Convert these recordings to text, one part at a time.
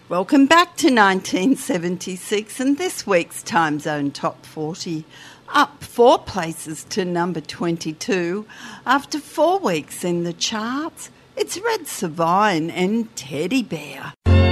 Welcome back to 1976 and this week's Time Zone Top 40. Up 4 places to number 22. After 4 weeks in the charts, it's Red Savine and Teddy Bear.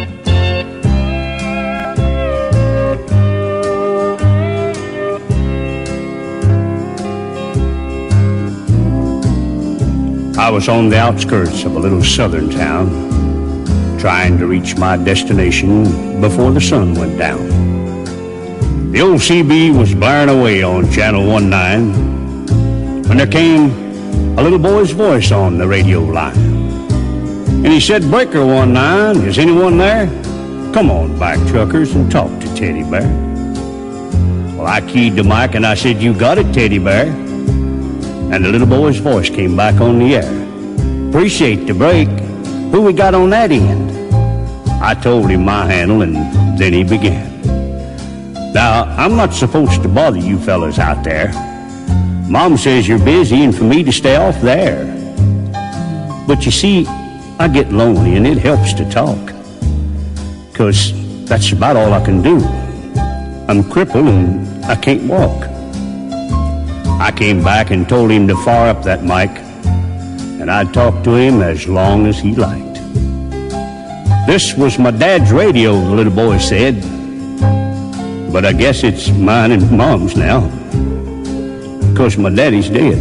I was on the outskirts of a little southern town, trying to reach my destination before the sun went down. The old CB was blaring away on Channel 19 when there came a little boy's voice on the radio line. And he said, "Breaker 19, is anyone there? Come on back, truckers, and talk to Teddy Bear." Well, I keyed the mic and I said, "You got it, Teddy Bear." And the little boy's voice came back on the air. "Appreciate the break. Who we got on that end?" I told him my handle, and then he began. "Now, I'm not supposed to bother you fellas out there. Mom says you're busy and for me to stay off there. But you see, I get lonely and it helps to talk, 'cause that's about all I can do. I'm crippled and I can't walk." I came back and told him to fire up that mic, and I'd talk to him as long as he liked. "This was my dad's radio," the little boy said, "but I guess it's mine and Mom's now, 'cause my daddy's dead.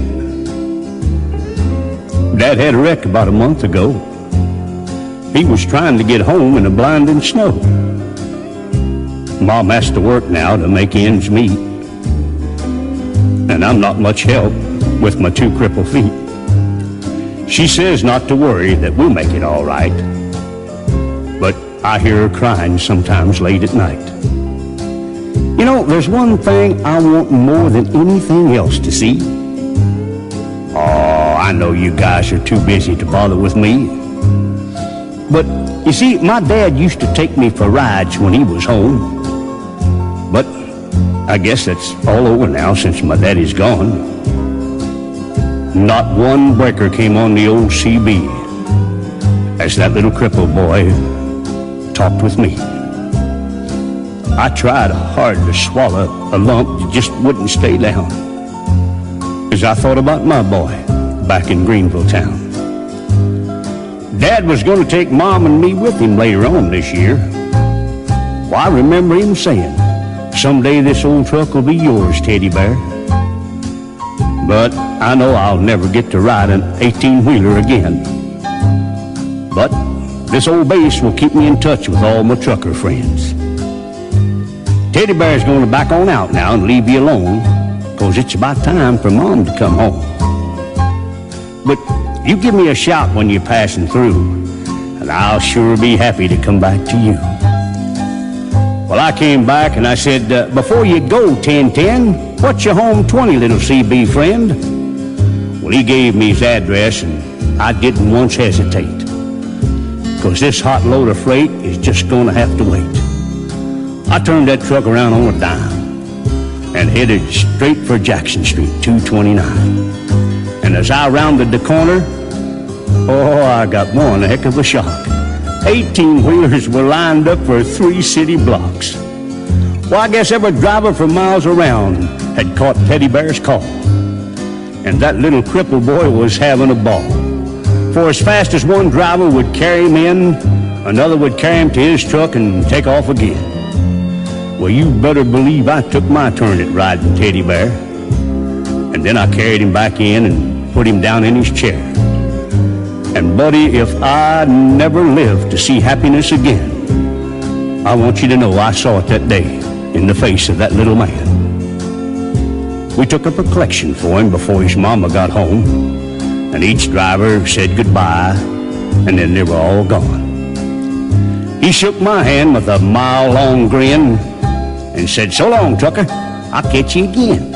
Dad had a wreck about a month ago. He was trying to get home in the blinding snow. Mom has to work now to make ends meet, and I'm not much help with my 2 crippled feet. She says not to worry, that we'll make it all right, but I hear her crying sometimes late at night. You know, there's one thing I want more than anything else to see. Oh, I know you guys are too busy to bother with me, but you see, my dad used to take me for rides when he was home, but I guess that's all over now since my daddy's gone. Not one breaker came on the old CB as that little crippled boy talked with me. I tried hard to swallow a lump that just wouldn't stay down as I thought about my boy back in Greenville town. Dad was going to take Mom and me with him later on this year. Well, I remember him saying, "Someday this old truck will be yours, Teddy Bear." But I know I'll never get to ride an 18-wheeler again. But this old base will keep me in touch with all my trucker friends. Teddy Bear's going to back on out now and leave you alone, 'cause it's about time for Mom to come home. But you give me a shout when you're passing through, and I'll sure be happy to come back to you. Well, I came back and I said, "Before you go, 1010, what's your home 20, little CB friend?" Well, he gave me his address, and I didn't once hesitate, 'cause this hot load of freight is just going to have to wait. I turned that truck around on a dime and headed straight for Jackson Street, 229. And as I rounded the corner, oh, I got one heck of a shock. 18-wheelers were lined up for 3 city blocks. Well, I guess every driver for miles around had caught Teddy Bear's call. And that little crippled boy was having a ball. For as fast as one driver would carry him in, another would carry him to his truck and take off again. Well, you better believe I took my turn at riding Teddy Bear. And then I carried him back in and put him down in his chair. And buddy, if I never live to see happiness again, I want you to know I saw it that day in the face of that little man. We took up a collection for him before his mama got home, and each driver said goodbye, and then they were all gone. He shook my hand with a mile-long grin and said, "So long, trucker, I'll catch you again."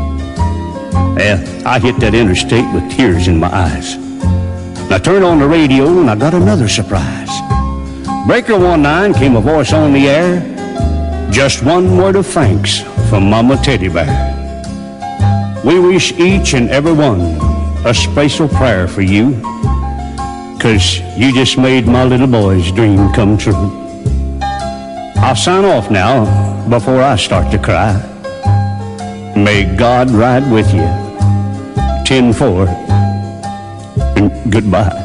Well, I hit that interstate with tears in my eyes. I turned on the radio and I got another surprise. Breaker 19 came a voice on the air. "Just one word of thanks from Mama Teddy Bear. We wish each and every one a special prayer for you, 'cause you just made my little boy's dream come true." I'll sign off now before I start to cry. May God ride with you. 10-4, and goodbye.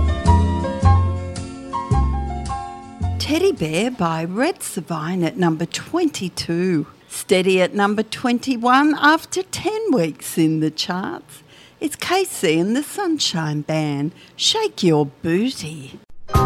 Teddy Bear by Red Savine at number 22. Steady at number 21 after 10 weeks in the charts. It's KC and the Sunshine Band. Shake Your Booty.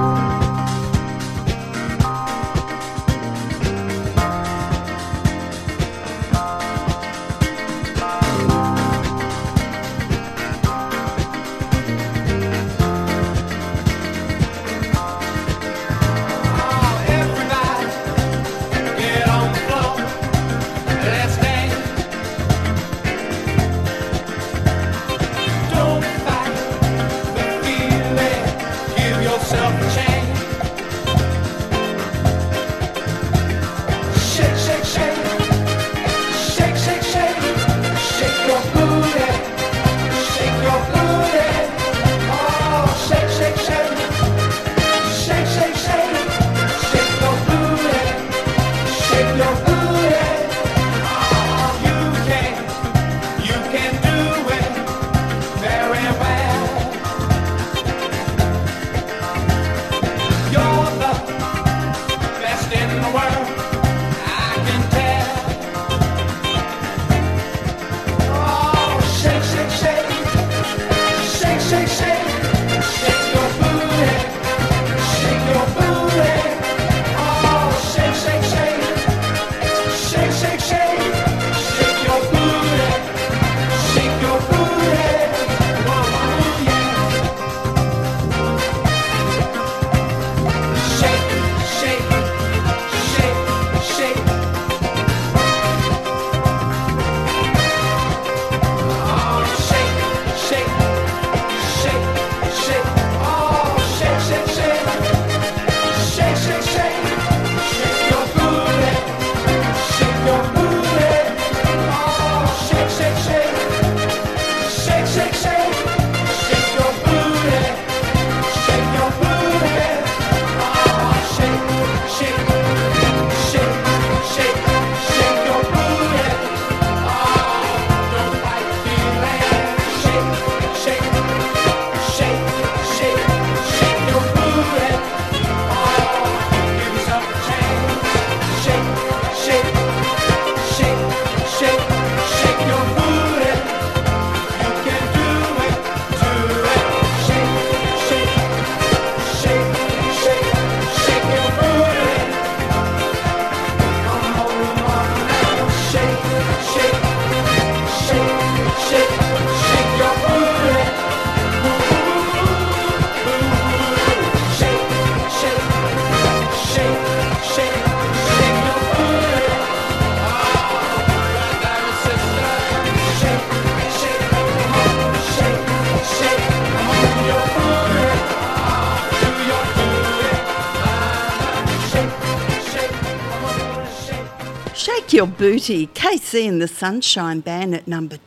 Your Booty, KC and the Sunshine Band at number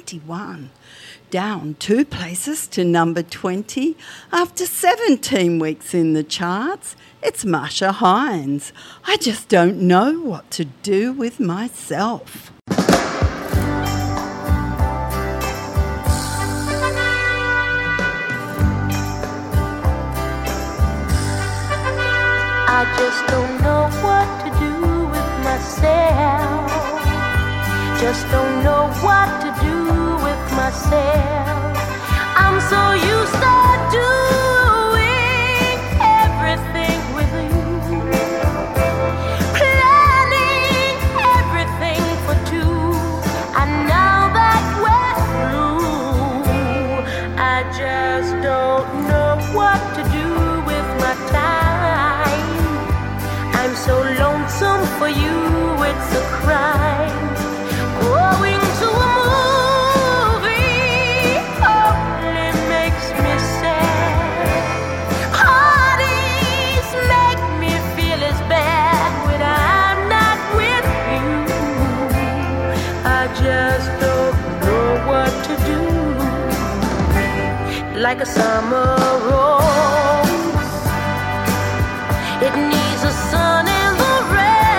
21. Down 2 places to number 20 after 17 weeks in the charts. It's Marsha Hines. I just don't know what to do with myself. I just don't know what to do with myself. Just don't know what to do with myself. I'm so used to doing everything with you, planning everything for two. And now that we're through, I just don't know what to do with my time. I'm so lonesome for you, it's a crime. Going to a movie only makes me sad. Parties make me feel as bad when I'm not with you. I just don't know what to do. Like a summer rose, it needs a sun and the rain.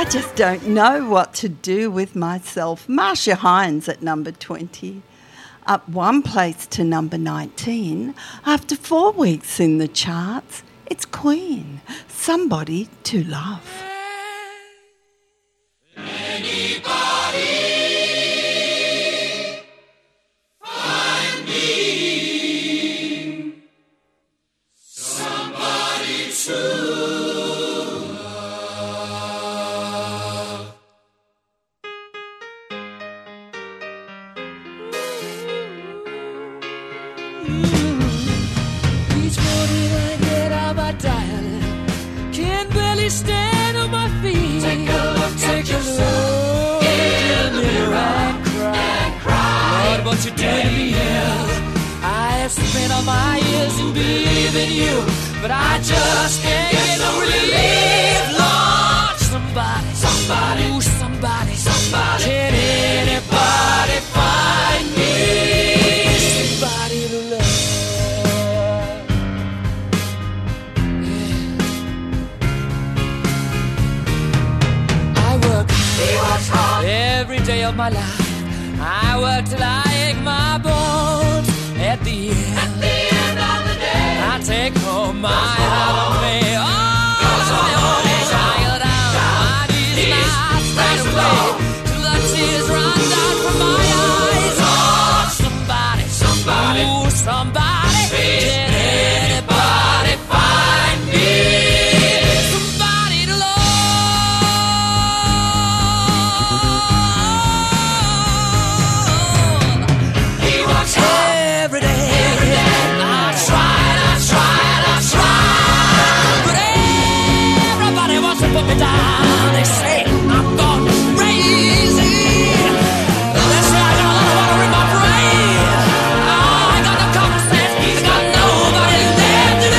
just don't know what to do with myself. Marcia Hines at number 20. Up one place to number 19. After 4 weeks in the charts, it's Queen, Somebody to Love. Anybody find me somebody to Each morning I get out my dial, can barely stand on my feet. Take a look at yourself in the mirror and cry. Lord, what you doing to me? I have spent all my years in believing you, but I just can't get no relief. Lord, somebody, ooh, somebody, can anybody find me somebody to love? Every day of my life, I work till I ache my bones. At the end of the day, I take home my heart on me. Oh, tired out, my knees now straight away, till the tears run down from my eyes. Oh, somebody, ooh, somebody, can anybody find me somebody to love? Every day, I tried, but everybody wants to put me down. They say I'm gone crazy. They say I got a lot of water in my brain. Oh, I got no common sense. I got nobody left to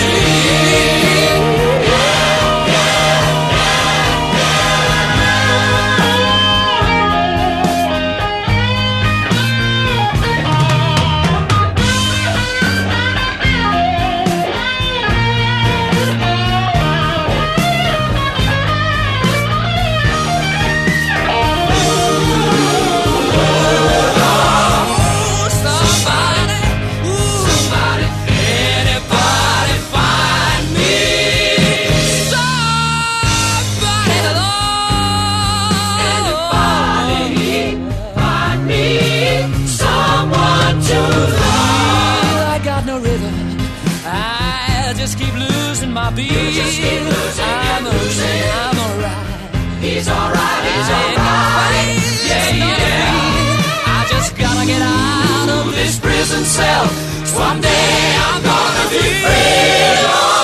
my beat. You just keep losing, I'm alright. He's alright, he's alright. Yeah. I just gotta get out of this prison cell. Someday I'm gonna be free.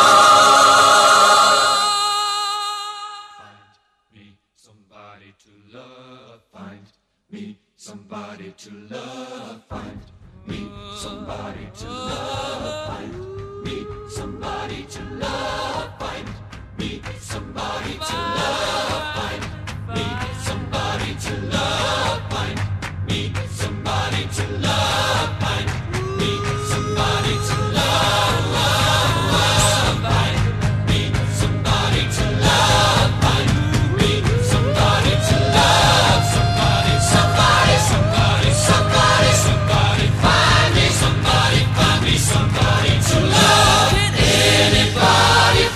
Find me somebody to love. Find me somebody to love. Find me somebody to love. Find me somebody to love. Find me somebody to love. Find me somebody to love. Find me somebody to love. Find me somebody to love. Find me somebody to love. Find me somebody to love. Somebody, somebody, somebody, somebody, somebody. Find me somebody, find me somebody to love. Can anybody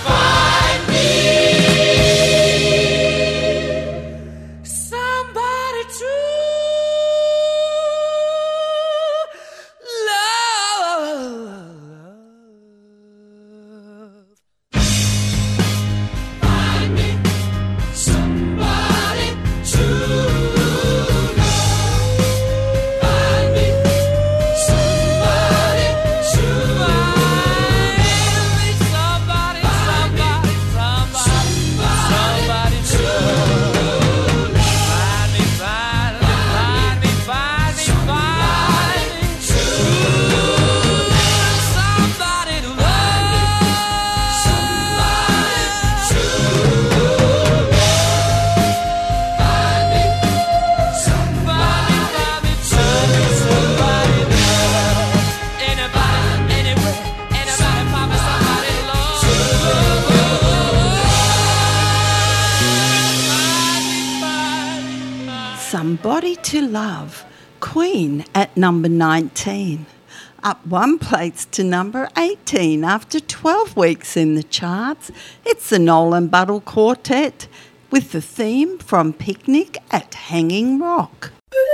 Somebody to Love, Queen at number 19. Up 1 place to number 18 after 12 weeks in the charts. It's the Nolan Buddle Quartet with the theme from Picnic at Hanging Rock.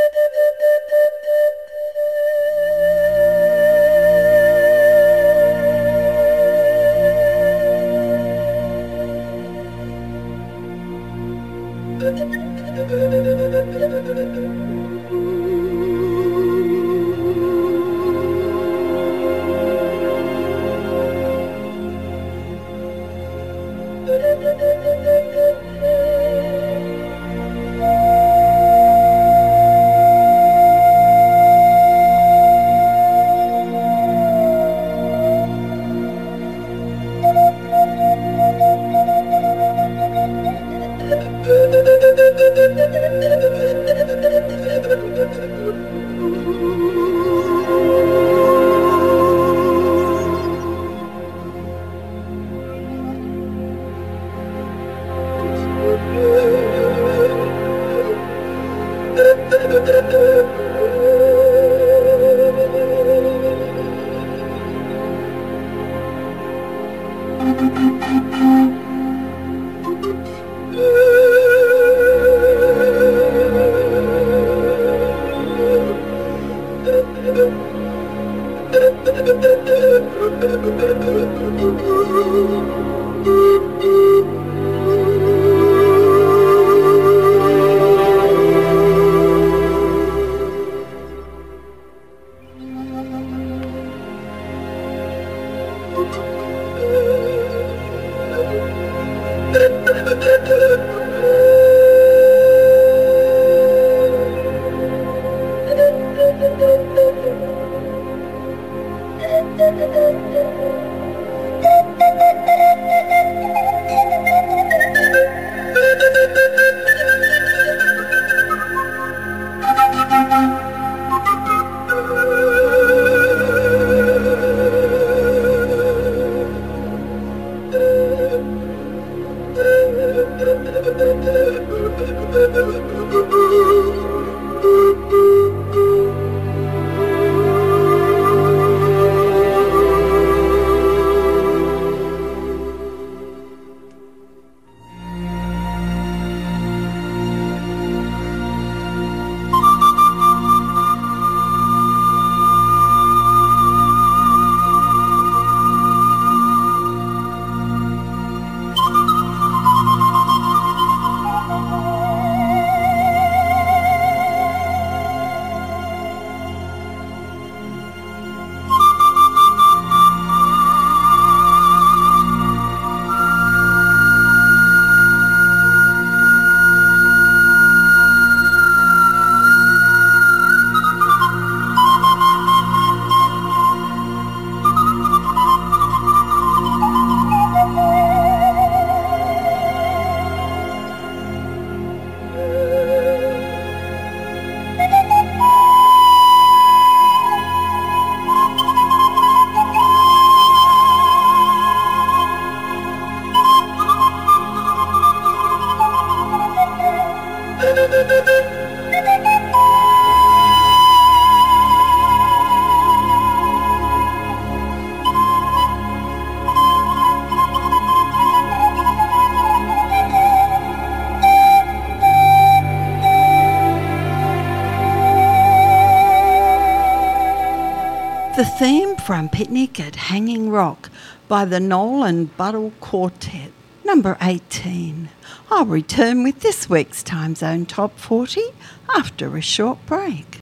The theme from Picnic at Hanging Rock by the Nolan Buddle Quartet, number 18. I'll return with this week's Time Zone Top 40 after a short break.